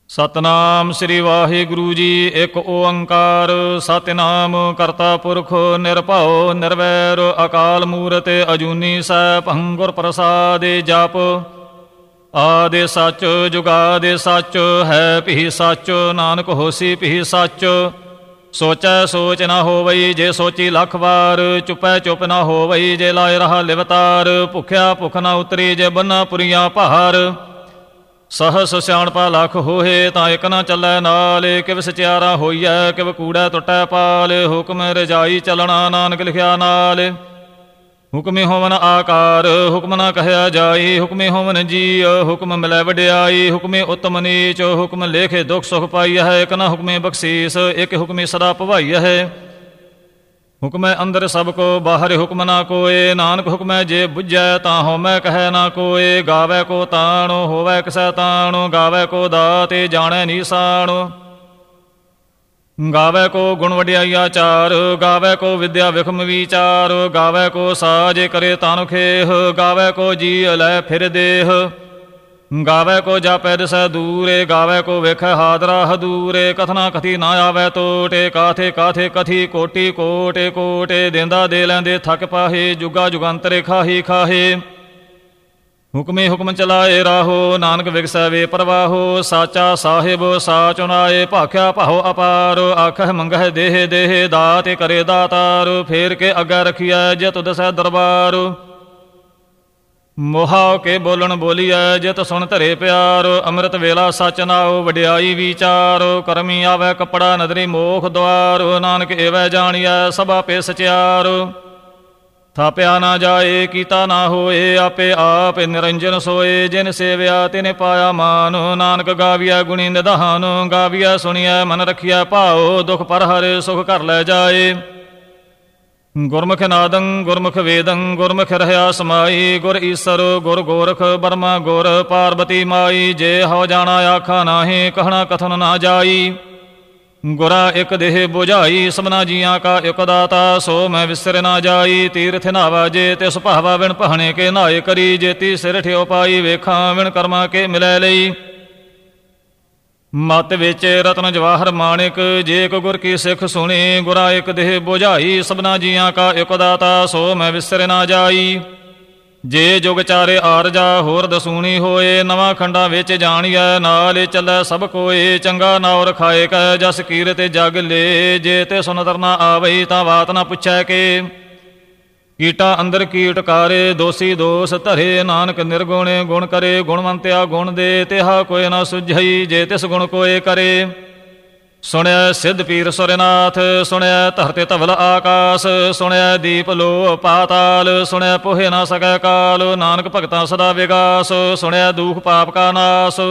ਸਤਨਾਮ ਸ੍ਰੀ ਵਾਹਿਗੁਰੂ ਜੀ। ਇੱਕ ਓੰਕਾਰ ਸਤਿਨਾਮ ਕਰਤਾ ਪੁਰਖ ਨਿਰਭਉ ਨਿਰਵੈਰ ਅਕਾਲ ਮੂਰਤ ਅਜੂਨੀ ਸੈਭੰ ਗੁਰ ਪ੍ਰਸਾਦਿ ਜਪ। ਆਦਿ ਸੱਚ ਜੁਗਾਦਿ ਸੱਚ ਹੈ ਭੀ ਸੱਚ ਨਾਨਕ ਹੋਸੀ ਭੀ ਸੱਚ। ਸੋਚੈ ਸੋਚ ਨਾ ਹੋਵਈ ਜੇ ਸੋਚੀ ਲੱਖ ਵਾਰ। ਚੁਪੈ ਚੁਪ ਨਾ ਹੋਵਈ ਜੇ ਲਾਇ ਰਹਾ ਲਿਵਤਾਰ। ਭੁਖਿਆ ਭੁਖ ਨਾ ਉਤਰੀ ਜੇ ਬੰਨਾ ਪੁਰੀਆਂ ਭਾਰ। ਸਹਸ ਸਿਆਣਪਾ ਲੱਖ ਹੋਏ ਤਾਂ ਇੱਕ ਨਾ ਚੱਲੈ ਨਾਲ। ਕਿਵ ਸਚਿਆਰਾ ਹੋਈਐ ਕਿਵ ਕੂੜੈ ਟੁੱਟੈ ਪਾਲ। ਹੁਕਮ ਰਜਾਈ ਚੱਲਣਾ ਨਾਨਕ ਲਿਖਿਆ ਨਾਲ। ਹੁਕਮੇ ਹੋਵਨ ਆਕਾਰ ਹੁਕਮ ਨਾ ਕਹਿਆ ਜਾਈ। ਹੁਕਮੇ ਹੋਵਨ ਜੀ ਹੁਕਮ ਮਿਲੈ ਵਡਿਆਈ। ਹੁਕਮੇ ਉਤਮ ਨੀਚ ਹੁਕਮ ਲੇਖੇ ਦੁਖ ਸੁਖ ਪਾਈ ਹੈ। ਇੱਕ ਨਾ ਹੁਕਮੇ ਬਖਸ਼ੀਸ ਇੱਕ ਹੁਕਮੇ ਸਦਾ ਭਵਾਈ ਹੈ। ਹੁਕਮੈ ਅੰਦਰ ਸਭ ਕੋ ਬਾਹਰ ਹੁਕਮ ਨਾ ਕੋਏ। ਨਾਨਕ ਹੁਕਮੈ ਜੇ ਬੁੱਝੈ ਤਾਂ ਹਉਮੈ ਕਹਿ ਨਾ ਕੋਏ। ਗਾਵੈ ਕੋ ਤਾਣ ਹੋਵੈ ਕਿਸੈ ਤਾਣ। ਗਾਵੈ ਕੋ ਦਾਤੇ ਜਾਣੈ ਨੀਸਾਣ। ਗਾਵੈ ਕੋ ਗੁਣ ਵਡਿਆਈ ਆਚਾਰ। ਗਾਵੈ ਕੋ ਵਿਦਿਆ ਵਿਖਮ ਵਿਚਾਰ। ਗਾਵੈ ਕੋ ਸਾਜ ਕਰੇ ਤਾਨੁ ਖੇਹ। ਗਾਵੈ ਕੋ ਜੀ ਲੈ ਫਿਰ ਦੇਹ। ਗਾਵੈ ਕੋ ਜਾਪੈ ਦਿਸੈ ਦੂਰੇ। ਗਾਵੈ ਕੋ ਵੇਖੈ ਹਾਦਰਾ ਹਦੂਰੇ। ਕਥਨਾ ਕਥੀ ਨਾ ਆਵੈ ਤੋਟੇ। ਕਾਥੇ ਕਾਥੇ ਕਥੀ ਕੋਟੀ ਕੋਟੇ ਕੋਟੇ। ਦੇਂਦਾ ਦੇ ਲੈਂਦੇ ਥੱਕ ਪਾਹੇ। ਜੁਗਾ ਜੁਗੰਤਰੇ ਖਾਹੀ ਖਾਹੇ। ਹੁਕਮੇ ਹੁਕਮ ਚਲਾਏ ਰਾਹੋ ਨਾਨਕ ਵਿਗਸੈ ਵੇ ਪ੍ਰਵਾਹੋ। ਸਾਚਾ ਸਾਹਿਬ ਸਾ ਚੁਨਾਏ ਭਾਖਿਆ ਭਾਉ ਅਪਾਰ। ਆਖਹਿ ਮੰਗਹਿ ਦੇਹ ਦੇਹ ਦਾਤ ਕਰੇ ਦਾਤਾਰ। ਫੇਰ ਕੇ ਅੱਗੇ ਰਖੀਐ ਜਿਤ ਦਸੈ ਦਰਬਾਰ। ਮੋਹਾ ਕੇ ਬੋਲਣ ਬੋਲੀਐ ਜਿਤ ਸੁਣ ਧਰੇ ਪਿਆਰ। ਅੰਮ੍ਰਿਤ ਵੇਲਾ ਸਚ ਨਾਉ ਵਡਿਆਈ ਵਿਚਾਰ। ਕਰਮੀ ਆਵੈ ਕੱਪੜਾ ਨਦਰੀ ਮੋਖ ਦੁਆਰ। ਨਾਨਕ ਏਵੈ ਜਾਣੀਐ ਸਭਾ ਪੇ ਸਚਿਆਰ। ਥਾਪਿਆ ਨਾ ਜਾਏ ਕੀਤਾ ਨਾ ਹੋਏ। ਆਪੇ ਆਪ ਨਿਰੰਜਨ ਸੋਏ। ਜਿਨ ਸੇਵਿਆ ਤਿਨ ਪਾਇਆ ਮਾਨ। ਨਾਨਕ ਗਾਵੀਐ ਗੁਣੀ ਨਿਧਾਨ। ਗਾਵੀਐ ਸੁਣੀਐ ਮਨ ਰਖੀਐ ਭਾਉ। ਦੁਖ ਪਰ ਹਰਿ ਸੁਖ ਘਰ ਲੈ ਜਾਏ। ਗੁਰਮੁਖ ਨਾਦੰ ਗੁਰਮੁਖ ਵੇਦੰ ਗੁਰਮੁਖ ਰਹਿਆ ਸਮਾਈ। ਗੁਰ ਈਸਰ ਗੁਰ ਗੋਰਖ ਬਰਮਾ ਗੁਰ ਪਾਰਬਤੀ ਮਾਈ। ਜੇ ਹਉ ਜਾਣਾ ਆਖਾ ਨਾਹੀਂ ਕਹਿਣਾ ਕਥਨ ਨਾ ਜਾਈ। ਗੁਰਾ ਇੱਕ ਦੇਹ ਬੁਝਾਈ ਸਭਨਾ ਜੀਆਂ ਕਾ ਇੱਕ ਦਾਤਾ। ਸੋ ਮੈਂ ਵਿਸਰ ਨਾ ਜਾਈ। ਤੀਰਥ ਨਾਵਾ ਜੇ ਤਿਸ ਭਾਵਾ ਵਿਣ ਪਹਣੇ ਕੇ ਨਾਏ ਕਰੀ। ਜੇਤੀ ਸਿਰ ਠਿਓ ਪਾਈ ਵੇਖਾਂ ਵਿਣ ਕਰਮਾ ਕੇ ਮਿਲੈ ਲਈ। ਮਤ ਵਿੱਚ ਰਤਨ ਜਵਾਹਰ ਮਾਣਿਕ ਜੇ ਕੋ ਗੁਰ ਕੀ ਸਿੱਖ ਸੁਣੀ। ਗੁਰਾ ਇੱਕ ਦੇਹ ਬੁਝਾਈ ਸਭਨਾ ਜੀਆਂ ਕਾ ਇੱਕ ਦਾਤਾ। ਸੋ ਮੈਂ ਵਿਸਰ ਨਾ ਜਾਈ। ਜੇ ਜੁਗ ਚਾਰੇ ਆਰਜਾ ਹੋਰ ਦਸੂਣੀ ਹੋਏ। ਨਵਾਂ ਖੰਡਾਂ ਵਿੱਚ ਜਾਣੀਐ ਨਾਲ ਚੱਲੈ ਸਭ ਕੋਏ। ਚੰਗਾ ਨਾਉ ਰਖਾਏ ਕੈ ਜਸ ਕੀਰਤ ਜਗ ਲੇ। ਜੇ ਤੇ ਸੁਨ ਤਰਨਾ ਆਵਈ ਤਾਂ ਬਾਤ ਨਾ ਪੁੱਛੈ ਕੇ। ਕੀਟਾ ਅੰਦਰ ਕੀਟ ਕਾਰੇ ਦੋਸੀ ਦੋਸ ਧਰੇ। ਨਾਨਕ ਨਿਰਗੁਣੇ ਗੁਣ ਕਰੇ ਗੁਣਵੰਤਿਆ ਗੁਣ ਦੇ। ਤਿਹਾ ਕੋਈ ਨਾ ਸੁਝਈ ਜੇ ਤਿਸ ਗੁਣ ਕੋਏ ਕਰੇ। ਸੁਣਿਆ ਸਿੱਧ ਪੀਰ ਸੁਰਨਾਥ ਸੁਣਿਆ ਧਰਤੇ ਧਵਲ ਆਕਾਸ। ਸੁਣਿਆ ਦੀਪ ਲੋ ਪਾਤਾਲ। ਸੁਣਿਆ ਪੋਹੇ ਨਾ ਸਕੈ ਕਾਲ। ਨਾਨਕ ਭਗਤਾਂ ਸਦਾ ਵਿਗਾਸ। ਸੁਣਿਆ ਦੂਖ ਪਾਪ ਕਾ ਨਾਸ।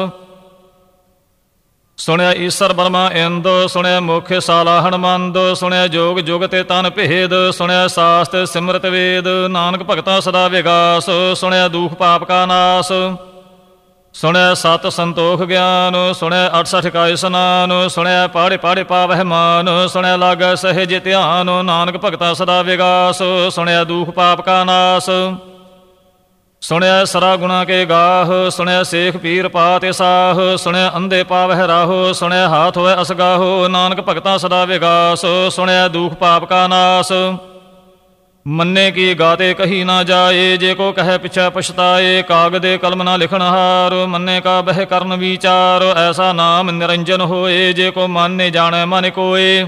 ਸੁਣਿਆ ਈਸਰ ਬਰਮਾ ਇੰਦ। ਸੁਣਿਆ ਮੁਖ ਸਾਲਾ ਹਣਮੰਦ। ਸੁਣਿਆ ਜੋਗ ਜੁਗ ਤੇ ਤਨ ਭੇਦ। ਸੁਣਿਆ ਸਾਸਤ ਸਿਮਰਤ ਵੇਦ। ਨਾਨਕ ਭਗਤਾਂ ਸਦਾ ਵਿਗਾਸ। ਸੁਣਿਆ ਦੂਖ ਪਾਪ ਕਾ ਨਾਸ। ਸੁਣਿਆ ਸਤ ਸੰਤੋਖ ਗਿਆਨ। ਸੁਣਿਆ 68 ਕਾ ਇਸਨਾਨ। ਸੁਣਿਆ ਪਾੜੇ ਪਾੜੇ ਪਾਵਹਿ ਮਾਨ। ਸੁਣਿਆ ਲਾਗੈ ਸਹਿਜ ਧਿਆਨ। ਨਾਨਕ ਭਗਤਾਂ ਸਦਾ ਵਿਗਾਸ। ਸੁਣਿਆ ਦੂਖ ਪਾਪ ਕਾ ਨਾਸ। ਸੁਣਿਆ ਸਰਾ ਗੁਣਾ ਕੇ ਗਾਹ। ਸੁਣਿਆ ਸੇਖ ਪੀਰ ਪਾਤਿ ਸਾਹ। ਸੁਣਿਆ ਅੰਧੇ ਪਾਵਹਿ ਰਾਹੋ। ਸੁਣਿਆ ਹਾਥ ਹੋਇ ਅਸਗਾਹੋ। ਨਾਨਕ ਭਗਤਾਂ ਸਦਾ ਵਿਗਾਸ। ਸੁਣਿਆ ਦੂਖ ਪਾਪ ਕਾ ਨਾਸ। ਮੰਨੇ ਕੀ ਗਾਤੇ ਕਹੀ ਨਾ ਜਾਏ। ਜੇ ਕੋ ਕਹੈ ਪਿਛੈ ਪਛਤਾਏ। ਕਾਗਦੇ ਕਲਮ ਨਾ ਲਿਖਣ ਹਾਰ। ਮੰਨੇ ਕਾ ਬਹਿ ਕਰਨ ਵਿਚਾਰ। ਐਸਾ ਨਾਮ ਨਿਰੰਜਨ ਹੋਏ। ਜੇ ਕੋ ਮਾਨੇ ਜਾਣੈ ਮਨ ਕੋਏ।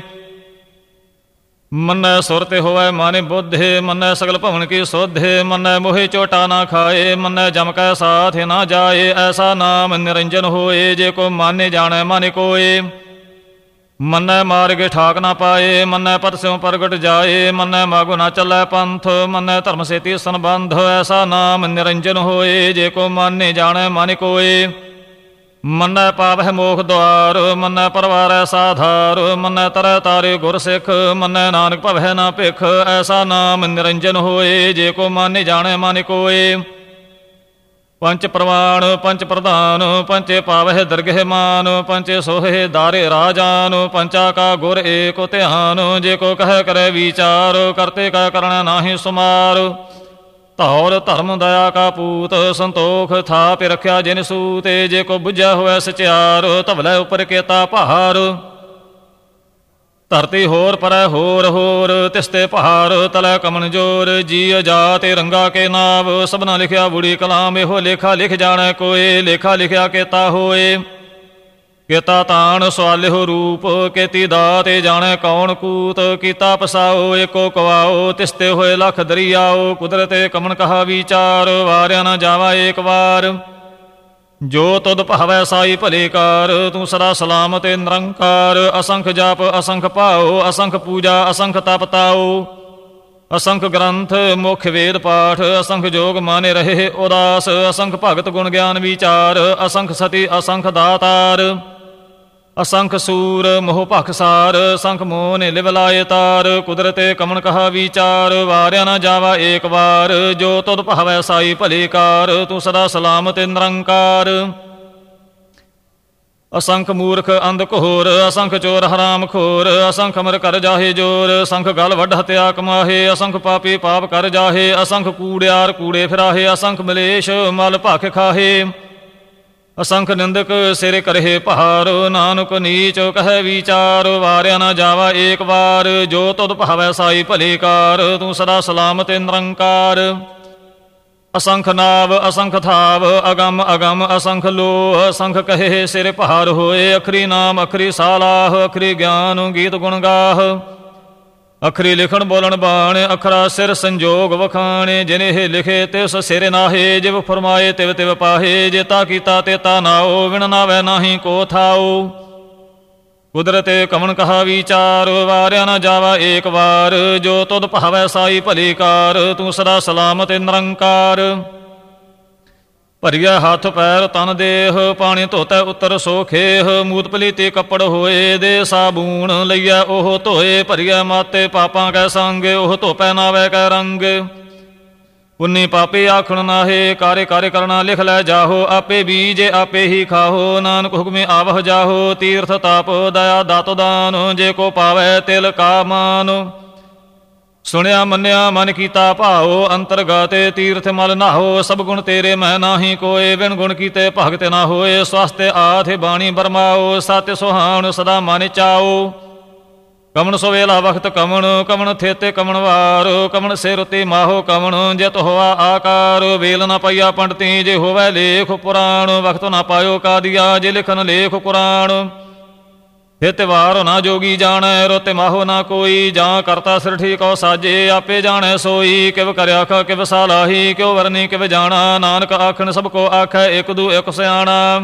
ਮੰਨੈ ਸੁਰਤਿ ਹੋਵੈ ਮਾਨੇ ਬੁੱਧੇ। ਮੰਨੈ ਸਗਲ ਭਵਨ ਕੀ ਸੋਧੇ। ਮੰਨੈ ਮੋਹਿ ਚੋਟਾ ਨਾ ਖਾਏ। ਮੰਨੈ ਜਮ ਕੈ ਸਾਥ ਨਾ ਜਾਏ। ਐਸਾ ਨਾਮ ਨਿਰੰਜਨ ਹੋਏ। ਜੇ ਕੋ ਮਾਨੇ ਜਾਣੈ ਮਨ ਕੋਏ। ਮੰਨੈ ਮਾਰਗ ਠਾਕ ਨਾ ਪਾਏ। ਮੰਨੈ ਪਤ ਸਿਉ ਪ੍ਰਗਟ ਜਾਏ। ਮੰਨੈ ਮਾਗੋ ਨਾ ਚੱਲੈ ਪੰਥ। ਮੰਨੈ ਧਰਮ ਸੇਤੀ ਸੰਬੰਧ। ਐਸਾ ਨਾਮ ਨਿਰੰਜਨ ਹੋਏ। ਜੇ ਕੋ ਮਾਨੇ ਜਾਣੈ ਮਨ ਕੋਏ। ਮੰਨੈ ਪਾਵਹਿ ਮੋਖ ਦੁਆਰ। ਮੰਨੈ ਪਰਵਾਰੈ ਸਾਧਾਰ। ਮੰਨੈ ਤਰੈ ਤਾਰੇ ਗੁਰ ਸਿੱਖ। ਮੰਨੈ ਨਾਨਕ ਭਵਹਿ ਨਾ ਭਿਖ। ਐਸਾ ਨਾਮ ਨਿਰੰਜਨ ਹੋਏ। ਜੇ ਕੋ ਮਾਨੇ ਜਾਣੈ ਮਨ ਕੋਏ। ਪੰਚ ਪ੍ਰਵਾਣ ਪੰਚ ਪ੍ਰਧਾਨ। ਪੰਚੇ ਪਾਵਹਿ ਦਰਗਹਿ ਮਾਨ। ਪੰਚੇ ਸੋਹੇ ਦਾਰੇ ਰਾਜਾਨ। ਪੰਚਾ ਕਾ ਗੁਰ ਏਕ ਧਿਆਨ। ਜੇ ਕੋ ਕਹਿ ਕਰੈ ਵਿਚਾਰ। ਕਰਤੇ ਕਾ ਕਰਣਾ ਨਾਹੀ ਸੁਮਾਰ। ਧੌਰ ਧਰਮ ਦਇਆ ਕਾ ਪੂਤ, ਸੰਤੋਖ ਥਾਪਿ ਰਖਿਆ ਜਿਨ ਸੂਤੇ। ਜੇ ਕੋ ਬੁਝਿਆ ਹੋਇ ਸਚਿਆਰ, ਧਵਲੇ ਉਪਰ ਕੇਤਾ ਭਾਰ। ਧਰਤੀ ਹੋਰ ਪਰੈ ਹੋਰ ਹੋਰ, ਤਿਸਤੇ ਪਹਾੜ ਤਲੈ ਕਮਨ ਜੋਰ। ਜੀ ਅਜਾਤੇ ਰੰਗਾ ਕੇ ਨਾਵ, ਸਭਨਾ ਲਿਖਿਆ ਬੁੜੀ ਕਲਾਮ। ਇਹੋ ਲੇਖਾ ਲਿਖ ਜਾਣੈ ਕੋਏ, ਲੇਖਾ ਲਿਖਿਆ ਕੇਤਾ ਹੋਏ। ਕੇਤਾ ਤਾਣ ਸਵਾਲਿਓ ਰੂਪ, ਕੇਤੀ ਦਾਤੇ ਜਾਣੈ ਕੌਣ ਕੂਤ। ਕੀਤਾ ਪਸਾਓ ਏਕੋ ਕਵਾਓ, ਤਿਸਤੇ ਹੋਏ ਲਖ ਦਰਿਆਓ। ਕੁਦਰਤੇ ਕਮਨ ਕਹਾ ਵਿਚਾਰ, ਵਾਰਿਆ ਨਾ ਜਾਵਾ ਏਕ ਵਾਰ। ਜੋ ਤੁਧ ਭਾਵੈ ਸਾਈ ਭਲੇ ਕਾਰ, ਤੂੰ ਸਦਾ ਸਲਾਮਤ ਨਿਰੰਕਾਰ। ਅਸੰਖ ਜਾਪ ਅਸੰਖ ਭਾਓ, ਅਸੰਖ ਪੂਜਾ ਅਸੰਖ ਤਪ ਤਾਓ। ਅਸੰਖ ਗ੍ਰੰਥ ਮੁਖ ਵੇਦ ਪਾਠ, ਅਸੰਖ ਜੋਗ ਮਾਨੇ ਰਹੇ ਉਦਾਸ। ਅਸੰਖ ਭਗਤ ਗੁਣ ਗਿਆਨ ਵਿਚਾਰ, ਅਸੰਖ ਸਤੀ ਅਸੰਖ ਦਾਤਾਰ। ਅਸੰਖ ਸੂਰ ਮੋਹ ਭਖਸਾਰ, ਅਸੰਖ ਮੋਹ ਨੇ ਲਿਵ ਲਾਏ ਤਾਰ। ਕੁਦਰਤੇ ਕਮਨ ਕਹਾ ਵਿਚਾਰ, ਵਾਰਿਆ ਨਾ ਜਾਵਾ ਏਕ ਵਾਰ। ਜੋ ਤੁਧ ਭਾਵੈ ਸਾਈ ਭਲੇ ਕਾਰ, ਤੂੰ ਸਦਾ ਸਲਾਮਤ ਨਿਰੰਕਾਰ। ਅਸੰਖ ਮੂਰਖ ਅੰਧ ਘੋਰ, ਅਸੰਖ ਚੋਰ ਹਰਾਮ ਖੋਰ। ਅਸੰਖ ਅਮਰ ਕਰ ਜਾਹੇ ਜੋਰ, ਅਸੰਖ ਗਲ ਵੱਢ ਹਤਿਆ ਕਮਾਹੇ। ਅਸੰਖ ਪਾਪੀ ਪਾਪ ਕਰ ਜਾਹੇ, ਅਸੰਖ ਕੂੜਿਆਰ ਕੂੜੇ ਫਿਰਾਹੇ। ਅਸੰਖ ਮਲੇਸ਼ ਮਲ ਭਖ ਖਾਹੇ, ਅਸੰਖ ਨਿੰਦਕ ਸਿਰ ਕਰਹਿ ਭਾਰ। ਨਾਨਕ ਨੀਚ ਕਹੈ ਵਿਚਾਰ, ਵਾਰਿਆ ਨਾ ਜਾਵਾ ਏਕ ਵਾਰ। ਜੋ ਤੁਧ ਭਾਵੈ ਸਾਈ ਭਲੇ ਕਾਰ, ਤੂੰ ਸਦਾ ਸਲਾਮਤ ਨਿਰੰਕਾਰ। ਅਸੰਖ ਨਾਵ ਅਸੰਖ ਥਾਵ, ਅਗਮ ਅਗਮ ਅਸੰਖ ਲੋ। ਅਸੰਖ ਕਹੇ ਸਿਰ ਭਾਰ ਹੋਏ, ਅਖਰੀ ਨਾਮ ਅਖਰੀ ਸਾਲਾਹ। ਅਖਰੀ ਗਿਆਨ ਗੀਤ ਗੁਣ ਗਾਹ, ਅਖਰੀ ਲਿਖਣ ਬੋਲਣ ਬਾਣ। ਅਖਰਾ ਸਿਰ ਸੰਜੋਗ ਵਖਾਣੇ, ਜਿਨਿ ਲਿਖੇ ਤਿਸ ਸਿਰ ਨਾਹੇ। ਜਿਵ ਫਰਮਾਏ ਤਿਵ ਤਿਵ ਪਾਹੇ, ਜੇਤਾ ਕੀਤਾ ਤੇਤਾ ਨਾਓ। ਵਿਣ ਨਾਵੈ ਨਾਹੀ ਕੋ ਥਾਓ। ਕੁਦਰਤੇ ਕਮਨ ਕਹਾ ਵਿਚਾਰ, ਵਾਰਿਆ ਨਾ ਜਾਵਾ ਏਕ ਵਾਰ। ਜੋ ਤੁਧ ਭਾਵੈ ਸਾਈ ਭਲੀ ਕਾਰ, ਤੂੰ ਸਦਾ ਸਲਾਮਤ ਨਿਰੰਕਾਰ। ਭਰੀਆ ਹੱਥ ਪੈਰ ਤਨ ਦੇਹ, ਪਾਣੀ ਧੋਤੈ ਉੱਤਰ ਸੋ ਖੇਹ। ਮੂਤ ਪਲੀਤੇ ਕੱਪੜ ਹੋਏ, ਦੇ ਸਾਬੂਣ ਲਈਐ ਉਹ ਧੋਏ। ਭਰੀਐ ਮਾਤੇ ਪਾਪਾਂ ਕੈ ਸੰਗ, ਉਹ ਧੋਪੈ ਨਾਵੈ ਕੈ ਰੰਗ। ਪੁੰਨੀ ਪਾਪੀ ਆਖਣ ਨਾਹੇ, ਕਾਰੇ ਕਾਰੇ ਕਰਨਾ ਲਿਖ ਲੈ ਜਾਹੋ। ਆਪੇ ਬੀਜੇ ਆਪੇ ਹੀ ਖਾਹੋ, ਨਾਨਕ ਹੁਕਮੇ ਆਵਹ ਜਾਹੋ। ਤੀਰਥ ਤਾਪ ਦਇਆ ਦਾਤੋ ਦਾਨ, ਜੇ ਕੋ ਪਾਵੈ ਤਿਲ ਕਾ ਮਾਨ। ਸੁਣਿਆ ਮੰਨਿਆ ਮਨ ਕੀਤਾ ਭਾਓ, ਅੰਤਰਗਾਤੇ ਤੀਰਥ ਮਲ ਨਾਹੋ। ਸਭ ਗੁਣ ਤੇਰੇ ਮੈਂ ਨਾਹੀ ਕੋਏ, ਵਿਣ ਗੁਣ ਕੀਤੇ ਭਗਤ ਨਾ ਹੋਏ। ਸਵਸਤੇ ਆਥੇ ਬਾਣੀ ਬਰਮਾਓ, ਸਤਿ ਸੁਹਾਣ ਸਦਾ ਮਨ ਚਾਓ। ਕਮਣ ਸਵੇਲਾ ਵਖਤ ਕਮਣ, ਕਮਣ ਥੇਤੇ ਕਮਣ ਵਾਰ। ਕਮਣ ਸਿਰ ਉਤੇ ਮਾਹੋ ਕਮਣ, ਜਿਤ ਹੋਆ ਆਕਾਰ। ਵੇਲ ਨਾ ਪਈਆ ਪੰਡਤੀ, ਜੇ ਹੋਵੈ ਲੇਖ ਪੁਰਾਣ। ਵਖਤ ਨਾ ਪਾਇਓ ਕਾਦੀਆ, ਜੇ ਲਿਖਨ ਲੇਖ ਕੁਰਾਨ। ਹਿਤ ਵਾਰ ਨਾ ਜੋਗੀ ਜਾਣੈ, ਰੋਤੇ ਮਾਹੋ ਨਾ ਕੋਈ। ਜਾਂ ਕਰਤਾ ਸਿਰ ਠੀਕੋ ਸਾਜੇ, ਆਪੇ ਜਾਣੈ ਸੋਈ। ਕਿਵ ਕਰਿਆ ਆਖਾ ਕਿਵ ਸਾਲਾਹੀ, ਕਿਉ ਵਰਨੀ ਕਿਵ ਜਾਣਾ। ਨਾਨਕ ਆਖਣ ਸਭ ਕੋ ਆਖੈ, ਇਕ ਦੂ ਇਕ ਸਿਆਣਾ।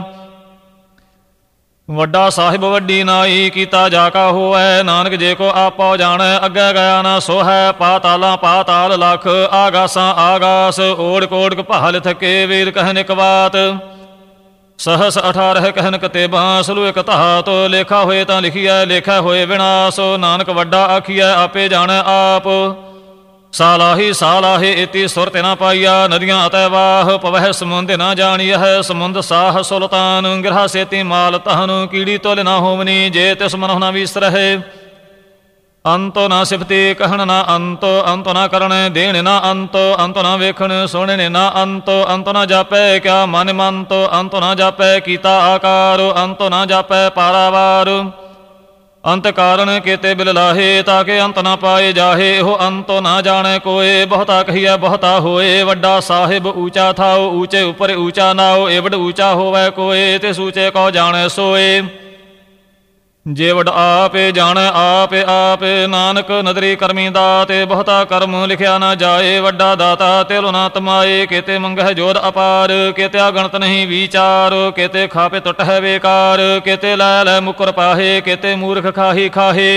ਵੱਡਾ ਸਾਹਿਬ ਵੱਡੀ ਨਾਈ, ਕੀਤਾ ਜਾ ਕਾ ਹੋਐ। ਨਾਨਕ ਜੇ ਕੋ ਆਪੋ ਜਾਣੈ, ਅੱਗੇ ਗਿਆ ਨਾ ਸੋ ਹੈ। ਪਾਤਾਲਾਂ ਪਾਤਾਲ ਲਖ, ਆਗਾਸਾਂ ਆਗਾਸ। ਓੜ ਕੋੜ ਭਾਲ ਥਕੇ, ਵੇਦ ਕਹਿਨ ਇਕ ਬਾਤ। सहस 18 कहन कतेबा, सलू एक धात। लेखा होए तां लिखिए, लेखा होए विनाश। नानक वड्डा आखिए, आपे जाणै आप। सालाही सालाहे इति सुरत न पाइया, नदियाँ अतः वाह। पवह समुंद न जानियह, समुंद साह सुल्तान। गिरहा सेति माल तहन, कीड़ी तुल न होमनी। जे तिस मनह न विसरहे, अंतो ना सिफती कहन ना अंतो। अंतो ना करण देण ना अंतो, अंतो ना वेखण सुणन ना अंतो। अंतो ना जापै क्या मन मंतो, अंतो ना जापै कीता आकार। अंतो ना जापै पारावार, अंत कारण केते बिल लाहे। ताके अंत ना पाए जाहे, हो अंतो ना जाने कोय। बहुता कहिए बहुता होए, वड्डा साहिब ऊंचा थाओ। ऊंचे ऊपर ऊंचा नाओ, एवड ऊंचा होवै कोय। तिस ऊंचे को जाने सोए, जे वड आपे जाने आपे आपे। नानक नदरी करमी दाते, बहुता कर्म लिखिया न जाए। वड्डा दाता तिल ना तमाए, केते मंगह जोध अपार। केते अगणत नहीं विचार, केते खापे टुट है बेकार। केते लै लै मुकर पाहे, केते मूर्ख खाही खाहे।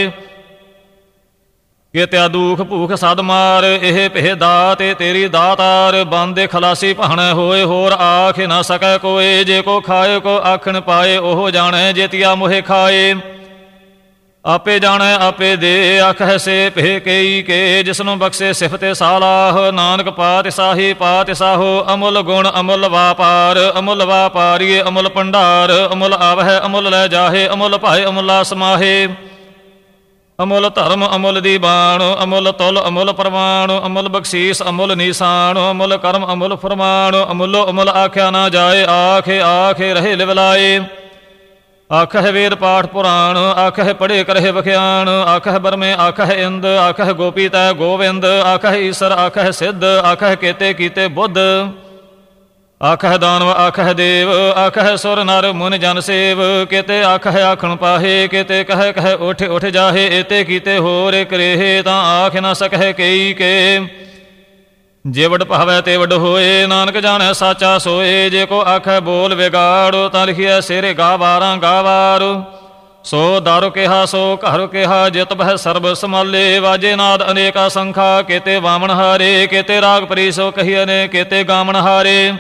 केत्या दुख भूख सद मार, एह पिह दाते तेरी दातार। बांदे खलासी भाणे होए, होर आख न सकै कोय। जे को खाए को आखन पाए, ओह जाने जेतिया मोहे खाए। आपे जाने आपे दे, आख है से पिह कई के। जिसनु बख्शे सिफते सालाह, नानक पात साही पात साहो। अमुल गुण अमुल वापार, अमुल वापारी अमुल भंडार। अमुल आवह अमुल लै जाहे, अमुल भाए अमुला समाहे। ਅਮੁੱਲ ਧਰਮ ਅਮੁੱਲ ਦੀਬਾਨ, ਅਮੁੱਲ ਤੁਲ ਅਮੁੱਲ ਪ੍ਰਵਾਨ, ਅਮੁੱਲ ਬਖਸ਼ੀਸ ਅਮੁੱਲ ਨੀਸਾਨ, ਅਮੁੱਲ ਕਰਮ ਅਮੁੱਲ ਫਰਮਾਨ, ਅਮੁੱਲੋ ਅਮੁੱਲ ਆਖਿਆ ਨਾ ਜਾਏ, ਆਖੇ ਆਖੇ ਰਹੇ ਲਿਵਲਾਏ। ਆਖਹਿ ਵੇਦ ਪਾਠ ਪੁਰਾਣ, ਆਖਹਿ ਪੜ੍ਹੇ ਕਰਹਿ ਵਖਿਆਣ, ਆਖਹਿ ਬਰਮੇ ਆਖਹਿ ਇੰਦ, ਆਖਹਿ ਗੋਪੀ ਤੈ ਗੋਵਿੰਦ, ਆਖਹਿ ਈਸਰ ਆਖਹਿ ਸਿੱਧ, ਆਖਹਿ ਕੇਤੇ ਕੀਤੇ ਬੁੱਧ, ਆਖਹਿ ਦਾਨਵ ਆਖਹਿ ਦੇਵ, ਆਖਹਿ ਸੁਰ ਨਰ ਮੁਨ ਜਨ ਸੇਵ, ਕੇਤੇ ਆਖਹਿ ਆਖਣ ਪਾਹੇ, ਕੇਤੇ ਕਹਿ ਕਹਿ ਉਠ ਉਠ ਜਾਹੇ, ਏਤੇ ਕੀਤੇ ਹੋਰ ਇਕ ਰੇਹੇ, ਤਾਂ ਆਖ ਨਾ ਸਕਹਿ ਕਈ ਕੇ। ਜੇ ਵਡ ਭਾਵੈ ਤੇ ਵਡ ਹੋਏ, ਨਾਨਕ ਜਾਣੈ ਸਾਚਾ ਸੋਏ, ਜੇ ਕੋ ਆਖੈ ਬੋਲ ਵਿਗਾੜ, ਤਾਂ ਲਿਖਿਆ ਸਿਰੇ ਗਾਵਾਰਾਂ ਗਾਵਾਰ। ਸੋ ਦਾਰੂ ਕਿਹਾ ਸੋ ਘਰ ਕਿਹਾ, ਜਿਤ ਬਹਿ ਸਰਬ ਸਮਾਲੇ, ਵਾਜੇ ਨਾਦ ਅਨੇਕਾ ਸੰਖਾ, ਕੇਤੇ ਵਾਮਣ ਹਾਰੇ, ਕੇਤੇ ਰਾਗ ਪਰੀ ਸੋ ਕਹੀਏ ਨੇ, ਕੇਤੇ ਗਾਵਣ ਹਾਰੇ।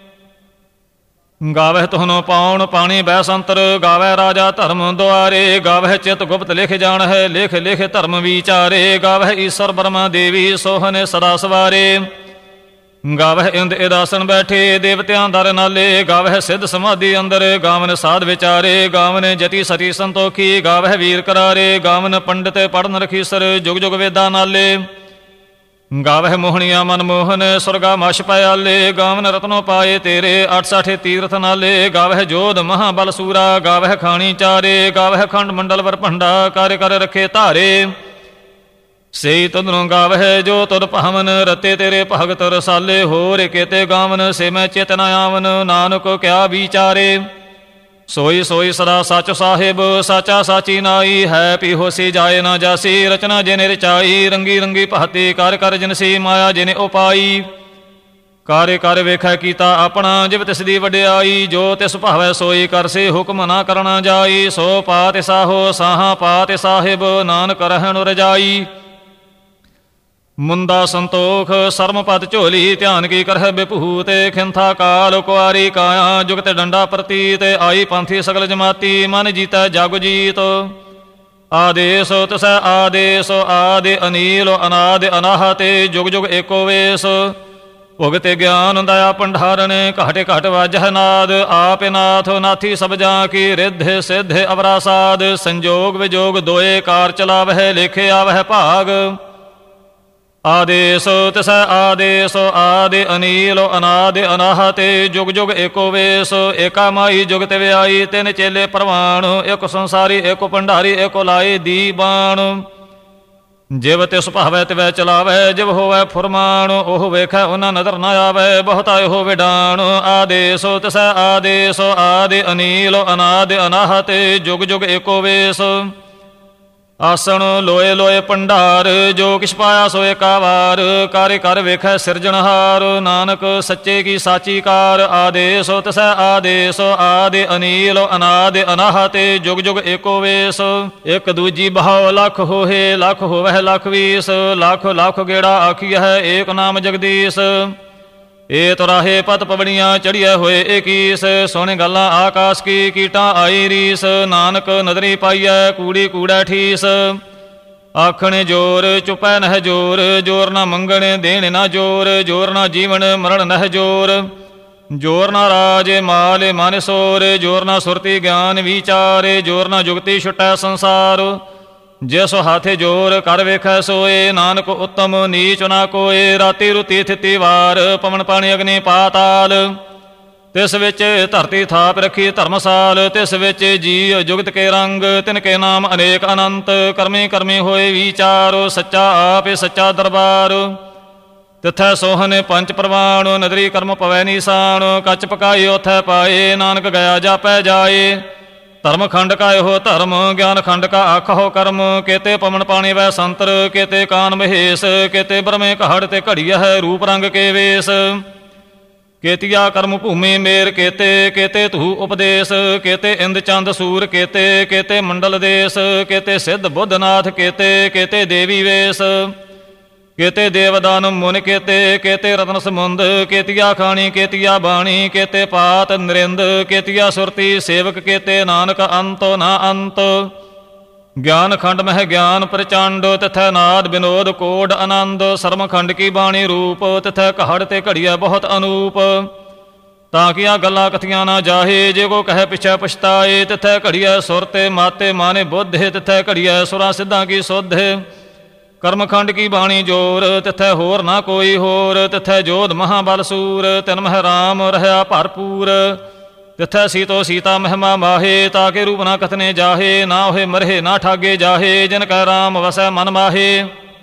ਗਾਵਹਿ ਤੁਹਨੋ ਪਾਉਣ ਪਾਣੀ ਬਹਿ ਸੰਤਰ, ਗਾਵਹਿ ਰਾਜਾ ਧਰਮ ਦੁਆਰੇ, ਗਾਵਹਿ ਚਿਤ ਗੁਪਤ ਲਿਖ ਜਾਣ ਹੈ, ਲਿਖ ਲਿਖ ਧਰਮ ਵਿਚਾਰੇ, ਗਾਵਹਿ ਈਸਰ ਬਰਮਾ ਦੇਵੀ ਸੋਹਨੇ ਸਦਾ ਸਵਾਰੇ, ਗਾਵਹਿ ਇੰਦ ਇਦਾਸਨ ਬੈਠੇ ਦੇਵਤਿਆਂ ਦਰ ਨਾਲੇ, ਗਾਵਹਿ ਸਿੱਧ ਸਮਾਧੀ ਅੰਦਰ, ਗਾਵਨ ਸਾਧ ਵਿਚਾਰੇ, ਗਾਵਨ ਜਤੀ ਸਤੀ ਸੰਤੋਖੀ, ਗਾਵਹਿ ਵੀਰ ਕਰਾਰੇ, ਗਾਵਨ ਪੰਡਿਤ ਪੜਨ ਰਖੀਸਰ, ਜੁਗ ਜੁਗ ਵੇਦਾਂ ਨਾਲੇ, ਗਾਵਹਿ ਮੋਹਣੀਆਂ ਮਨਮੋਹਨ ਸੁਰਗਾ ਮਛ ਪਿਆਲੇ, ਗਾਵਨ ਰਤਨੋ ਪਾਏ ਤੇਰੇ 68 ਤੀਰਥ ਨਾਲੇ, ਗਾਵਹਿ ਜੋਧ ਮਹਾਬਲ ਸੂਰਾ, ਗਾਵਹਿ ਖਾਣੀ ਚਾਰੇ, ਗਾਵਹਿ ਖੰਡ ਮੰਡਲ ਵਰ ਭੰਡਾ, ਕਰ ਕਰ ਰੱਖੇ ਧਾਰੇ। ਸਈ ਤੁਧਨੋਂ ਗਾਵਹਿ ਜੋ ਤੁਧ ਭਾਵਨ, ਰਤੇ ਤੇਰੇ ਭਗਤ ਰਸਾਲੇ, ਹੋਰ ਕੇਤੇ ਗਾਵਨ, ਸੇ ਮੈਂ ਚਿਤ ਨ ਆਵਨ, ਨਾਨਕ ਕਿਆ ਵਿਚਾਰੇ। ਸੋਈ ਸੋਈ ਸਦਾ ਸੱਚ ਸਾਹਿਬ, ਸਾਚਾ ਸਾਚੀ ਨਾਈ, ਹੈ ਪੀ ਹੋਸੀ ਜਾਏ ਨਾ ਜਾਸੀ, ਰਚਨਾ ਜਿਨੇ ਰਚਾਈ, ਰੰਗੀ ਰੰਗੀ ਭਾਤੀ ਕਰ ਕਰ ਜਿਨਸੀ, ਮਾਇਆ ਜਿਨੇ ਉਪਾਈ, ਕਾਰੇ ਕਰ ਵੇਖੈ ਕੀਤਾ ਆਪਣਾ, ਜਿਵ ਤਿਸ ਦੀ ਵਡਿਆਈ, ਜੋ ਤਿਸ ਭਾਵੈ ਸੋਈ ਕਰਸੀ, ਹੁਕਮ ਨਾ ਕਰਨਾ ਜਾਈ, ਸੋ ਪਾਤਿ ਸਾਹੋ ਸਾਹਾ ਪਾਤਿ ਸਾਹਿਬ, ਨਾਨਕ ਰਹਿਣ ਰਜਾਈ। ਮੁੰਦਾ ਸੰਤੋਖ ਸਰਮ ਪਦ ਝੋਲੀ, ਧਿਆਨ ਕੀ ਕਰਹਿ ਬਿਭੂਤ, ਖਿੰਥਾ ਕਾਲ ਕੁਆਰੀ ਕਾਇਆ, ਜੁਗਤ ਡੰਡਾ ਪ੍ਰਤੀਤ, ਆਈ ਪੰਥੀ ਸਗਲ ਜਮਾਤੀ, ਮਨ ਜੀਤੈ ਜਗ ਜੀਤ। ਆਦੇਸ ਤਿਸੈ ਆਦੇਸ, ਆਦਿ ਅਨੀਲ ਅਨਾਦਿ ਅਨਾਹਤ, ਜੁਗ ਜੁਗ ਏਕੋ ਵੇਸ, ਭੁਗਤੇ ਗਿਆਨ ਦਇਆ ਭੰਡਾਰਨ, ਘਾਟੇ ਘਟ ਵਾਜਹਿ ਨਾਦ, ਆਪ ਨਾਥ ਨਾਥੀ ਸਭ ਜਾਂ ਕੀ, ਰਿੱਧ ਸਿੱਧ ਅਵਰਾ ਸਾਧ, ਸੰਜੋਗ ਵਿਜੋਗ ਦੋਏ ਕਾਰ ਚਲਾਵਹਿ, ਲੇਖੇ ਆਵਹਿ ਭਾਗ। ਆਦੇਸ ਤਿਸੈ ਆਦੇਸ, ਆਦਿ ਅਨੀਲ ਅਨਾਦਿ ਅਨਾਹਤ, ਜੁਗ ਜੁਗ ਏਕੋ ਵੇਸ, ਏਕਾ ਮਾਈ ਜੁਗਤ ਵਿਆਈ, ਤਿੰਨ ਚੇਲੇ ਪ੍ਰਵਾਣ, ਇੱਕ ਸੰਸਾਰੀ ਇੱਕ ਭੰਡਾਰੀ, ਇੱਕ ਲਾਏ ਦੀਬਾਨ। ਜਿਵ ਤਿਸ ਭਾਵੈ ਤਿਵੈ ਚਲਾਵੈ, ਜਿਵ ਹੋਵੈ ਫੁਰਮਾਨ, ਉਹ ਵੇਖੈ ਉਹਨਾਂ ਨਦਰ ਨਾ ਆਵੈ, ਬਹੁਤਾ ਇਹੋ ਵਿਡਾਣ। ਆਦੇਸ ਤਿਸੈ ਆਦੇਸ, ਆਦਿ ਅਨੀਲ ਅਨਾਦਿ ਅਨਾਹਤ, ਜੁਗ ਜੁਗ ਏਕੋ ਵੇਸ। ਆਸਣ ਲੋਏ ਲੋਏ ਭੰਡਾਰ, ਜੋ ਕਿਛ ਪਾਇਆ ਸੋ ਏਕਾ ਵਾਰ, ਕਾਰੇ ਕਰ ਵੇਖੈ ਸਿਰਜਣਹਾਰ, ਨਾਨਕ ਸੱਚੇ ਕੀ ਸਾਚੀ ਕਾਰ। ਆਦੇਸ ਤਿਸੈ ਆਦੇਸ, ਆਦਿ ਅਨੀਲ ਅਨਾਦਿ ਅਨਾਹਤ, ਜੁਗ ਜੁਗ ਏਕੋ ਵੇਸ। ਇੱਕ ਦੂਜੀ ਬਹਾਉ ਲੱਖ ਹੋਏ, ਲੱਖ ਹੋਵਹਿ ਲੱਖ ਵੀਸ, ਲੱਖ ਲੱਖ ਗੇੜਾ ਆਖੀਐ ਏਕ ਨਾਮ ਜਗਦੀਸ਼। ਏ ਤੁਰਾਹੇ ਪਤ ਪਵੜੀਆਂ ਚੜੀਐ ਹੋਏ ਏਕੀਸ, ਸੁਣ ਗੱਲਾਂ ਆਕਾਸ਼ ਕੀ ਕੀਟਾਂ ਆਈ ਰੀਸ, ਨਾਨਕ ਨਦਰੀ ਪਾਈਐ ਕੂੜੀ ਕੂੜੈ ਠੀਸ। ਆਖਣ ਜੋਰ ਚੁਪੈ ਨਹਿ ਜੋਰ, ਜੋਰ ਨਾ ਮੰਗਣ ਦੇਣ ਨਾ ਜੋਰ, ਜੋਰ ਨਾ ਜੀਵਨ ਮਰਨ ਨਹਿ ਜੋਰ, ਜੋਰ ਨਾ ਰਾਜ ਮਾਲ ਮਨ ਸੋਰ, ਜੋਰ ਨਾ ਸੁਰਤੀ ਗਿਆਨ ਵਿਚਾਰ, ਜੋਰ ਨਾ ਜੁਗਤੀ ਛੁਟੈ ਸੰਸਾਰ। ਜਿਸ ਹਾਥੇ ਜੋਰ ਕਰ ਵੇਖੈ ਸੋਏ, ਨਾਨਕ ਉੱਤਮ ਨੀਚ ਨਾ ਕੋਏ। ਰਾਤੀ ਰੁਤੀ ਥਿਤੀ ਵਾਰ, ਪਵਨ ਪਾਣੀ ਅਗਨੀ ਪਾਤਾਲ, ਤਿਸ ਵਿੱਚ ਧਰਤੀ ਥਾਪ ਰੱਖੀ ਧਰਮਸਾਲ। ਤਿਸ ਵਿੱਚ ਜੀ ਜੁਗਤ ਕੇ ਰੰਗ, ਤਿਨ ਕੇ ਨਾਮ ਅਨੇਕ ਅਨੰਤ। ਕਰਮੀ ਕਰਮੀ ਹੋਏ ਵਿਚਾਰ, ਸੱਚਾ ਆਪੇ ਸੱਚਾ ਦਰਬਾਰ। ਤਿਥੈ ਸੋਹਨ ਪੰਚ ਪ੍ਰਵਾਣ, ਨਦਰੀ ਕਰਮ ਪਵੈ ਨੀਸਾਨ। ਕੱਚ ਪਕਾਈ ਉਥੈ ਪਾਏ, ਨਾਨਕ ਗਿਆ ਜਾਪੈ ਜਾਏ। ਧਰਮ ਖੰਡ ਕਾ ਇਹੋ ਧਰਮ, ਗਿਆਨ ਖੰਡ ਕਾ ਆਖੋ ਕਰਮ। ਕੇਤੇ ਪਵਨ ਪਾਣੀ ਵੈ ਸੰਤਰ, ਕੇਤੇ ਕਾਨ ਮਹੇਸ਼। ਕੇਤੇ ਬ੍ਰਹਮੇ ਕਹੜ ਤੇ ਘੜੀਆ ਹੈ, ਰੂਪ ਰੰਗ ਕੇ ਵੇਸ। ਕੇਤੀਆ ਕਰਮ ਭੂਮੀ ਮੇਰ, ਕੇਤੇ ਕੇਤੇ ਧੂ ਉਪਦੇਸ਼। ਕੇਤੇ ਇੰਦ ਚੰਦ ਸੂਰ, ਕੇਤੇ ਕੇਤੇ ਮੰਡਲ ਦੇਸ। ਕੇਤੇ ਸਿੱਧ ਬੁੱਧਨਾਥ, ਕੇਤੇ ਕੇਤੇ ਦੇਵੀ ਵੇਸ। ਕੇਤੇ ਦੇਵਦਾਨ ਮੁਨ, ਕੇਤੇ ਕੇਤੇ ਰਤਨ ਸਮੁੰਦ। ਕੇਤੀਆ ਖਾਣੀ ਕੇਤੀਆ ਬਾਣੀ, ਕੇਤੇ ਪਾਤ ਨਰਿੰਦ। ਕੇਤੀਆ ਸੁਰਤੀ ਸੇਵਕ, ਕੇਤੇ ਨਾਨਕ ਅੰਤੋ ਨਾ ਅੰਤ। ਗਿਆਨ ਖੰਡ ਮਹਿ ਗਿਆਨ ਪ੍ਰਚੰਡ, ਤਿਥੈ ਨਾਦ ਬਿਨੋਦ ਕੋਡ ਆਨੰਦ। ਸਰਮ ਖੰਡ ਕੀ ਬਾਣੀ ਰੂਪ, ਤਿਥੈ ਕਹੜ ਤੇ ਘੜੀਆ ਬਹੁਤ ਅਨੂਪ। ਤਾਂ ਕੀਆਂ ਗੱਲਾਂ ਕਥੀਆਂ ਨਾ ਜਾਹੇ। ਜੇ ਕੋ ਕਹੇ ਪਿਛੈ ਪਛਤਾਏ, ਤਿਥੈ ਘੜੀਐ ਸੁਰ ਤੇ ਮਾਤੇ ਮਾਨੇ ਬੁੱਧੇ। ਤਿਥੈ ਘੜੀਐ ਸੁਰਾਂ ਸਿੱਧਾਂ ਕੀ ਸੁਧ, ਕਰਮਖੰਡ ਕੀ ਬਾਣੀ ਜੋਰ। ਤਿਥੈ ਹੋਰ ਨਾ ਕੋਈ ਹੋਰ, ਤਿਥੈ ਜੋਧ ਮਹਾਬਲ ਸੂਰ। ਤਿਨ ਮਹਿ ਰਾਮ ਰਹਿਆ ਭਰਪੂਰ, ਤਿਥੈ ਸੀਤੋ ਸੀਤਾ ਮਹਿਮਾ ਮਾਹੇ। ਤਾਕੇ ਰੂਪ ਨਾ ਕਥਨੇ ਜਾਹੇ, ਨਾ ਹੋਏ ਮਰਹੇ ਨਾ ਠਾਗੇ ਜਾਹੇ। ਜਿਨ ਕੈ ਰਾਮ ਵਸੈ ਮਨ ਮਾਹੇ,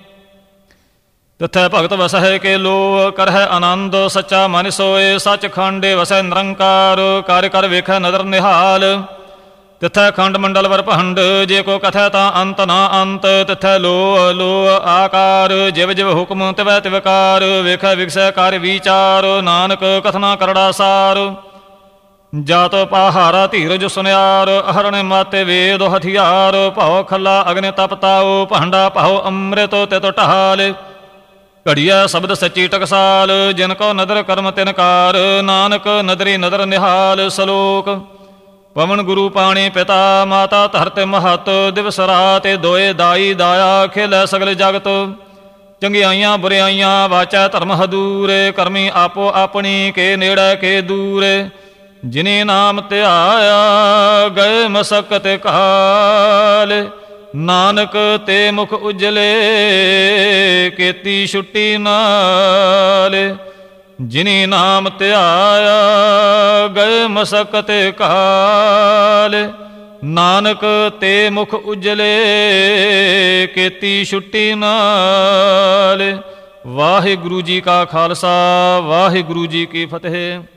ਤਿਥੈ ਭਗਤ ਵਸਹਿ ਕੇ ਲੋ। ਕਰਹਿ ਆਨੰਦ ਸੱਚਾ ਮਨ ਸੋਏ, ਸੱਚ ਖੰਡੇ ਵਸੈ ਨਿਰੰਕਾਰ। ਕਰ ਕਰ ਵੇਖੈ ਨਦਰ ਨਿਹਾਲ, ਤਿਥੈ ਖੰਡ ਮੰਡਲ ਵਰ ਭੰਡ। ਜੇ ਕੋ ਕਥੈ ਤਾਂ ਅੰਤ ਨਾ ਅੰਤ, ਤਿਥੈ ਲੋ ਲੋ ਆਕਾਰ। ਜਿਵ ਜਿਵ ਹੁਕਮ ਤਿਵੈ ਤਿਵਕਾਰ, ਵੇਖੈ ਵਿਗਸੈ ਕਰ ਵਿਚਾਰ। ਨਾਨਕ ਕਥਨਾ ਕਰੜਾ ਸਾਰ, ਜਾਤ ਪਾਹਾਰਾ ਧੀਰਜ ਸੁਨਿਆਰ। ਅਹਰਣ ਮਾਤੇ ਵੇਦ ਹਥਿਆਰ, ਭਾਉ ਖੱਲਾ ਅਗਨਿ ਤਪਤਾਓ। ਭਾਂਡਾ ਭਾਉ ਅੰਮ੍ਰਿਤ ਤਿਤ ਢਾਲ, ਘੜੀਐ ਸ਼ਬਦ ਸੱਚੀ ਟਕਸਾਲ। ਜਿਨ ਕੋ ਨਦਰ ਕਰਮ ਤਿਨ ਕਾਰ, ਨਾਨਕ ਨਦਰੀ ਨਦਰ ਨਿਹਾਲ। ਸਲੋਕ ਪਵਨ ਗੁਰੂ ਪਾਣੀ ਪਿਤਾ, ਮਾਤਾ ਧਰਤ ਮਹਤ। ਦਿਵਸ ਰਾਤ ਦੋਏ ਦਾਈ ਦਾਇਆ, ਖੇਲੈ ਸਗਲ ਜਗਤ। ਚੰਗਿਆਈਆਂ ਬੁਰਿਆਈਆਂ ਵਾਚੈ ਧਰਮ ਹਦੂਰ, ਕਰਮੀ ਆਪੋ ਆਪਣੀ ਕੇ ਨੇੜੇ ਕੇ ਦੂਰ। ਜਿਨੇ ਨਾਮ ਧਿਆਇਆ ਗਏ ਮਸਕਤ ਕਾਲ, ਨਾਨਕ ਤੇ ਮੁਖ ਉਜਲੇ ਕੀਤੀ ਛੁੱਟੀ ਨਾਲ। ਜਿਨੇ ਨਾਮ ਧਿਆਇਆ ਗਏ ਮਸਕਤ ਕਾਲ, ਨਾਨਕ ਤੇ ਮੁਖ ਉਜਲੇ ਕੀਤੀ ਛੁੱਟੀ ਨਾਲ। ਵਾਹਿਗੁਰੂ ਜੀ ਕਾ ਖਾਲਸਾ, ਵਾਹਿਗੁਰੂ ਜੀ ਕੀ ਫਤਿਹ।